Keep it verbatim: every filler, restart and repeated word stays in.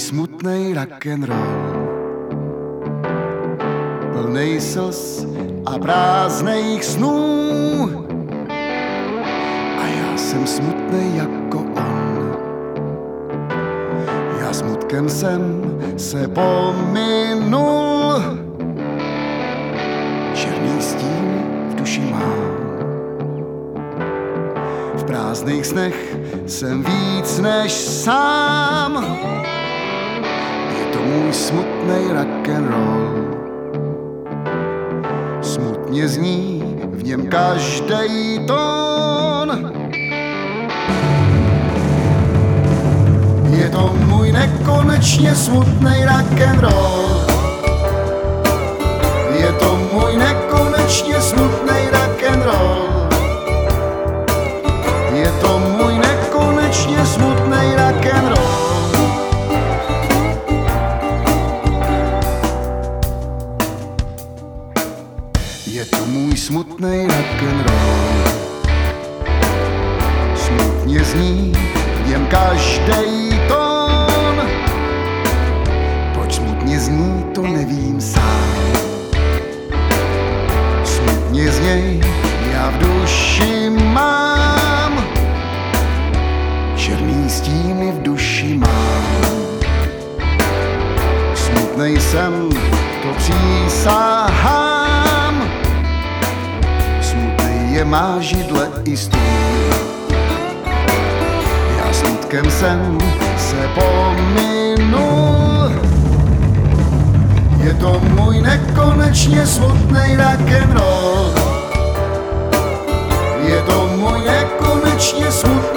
smutnej rock'n'roll, plnej slz a prázdných snů. A já jsem smutnej jako on. Já smutkem jsem se pominul. Černý stín v duši mám. V prázdných snech jsem víc než sám. Je to můj smutnej rock'n'roll. Smutně zní v něm každej tón. Je to můj nekonečně smutnej rock'n'roll. Je to můj nekonečně smutnej rock'n'roll. Je to můj nekonečně smutnej rock'n'roll. Je to můj smutnej rock'n'roll. Smutně zní v něm každej tón. Proč smutně zní, to nevím sám. Smutně z něj já v duši mám. Černý stíny v duši mám. Smutnej jsem, to přísahám. Smutnej je má židle i stůl. Já smutkem jsem se pominul. Je to můj nekonečně smutnej rock'n'roll. Je to můj nekonečně smutnej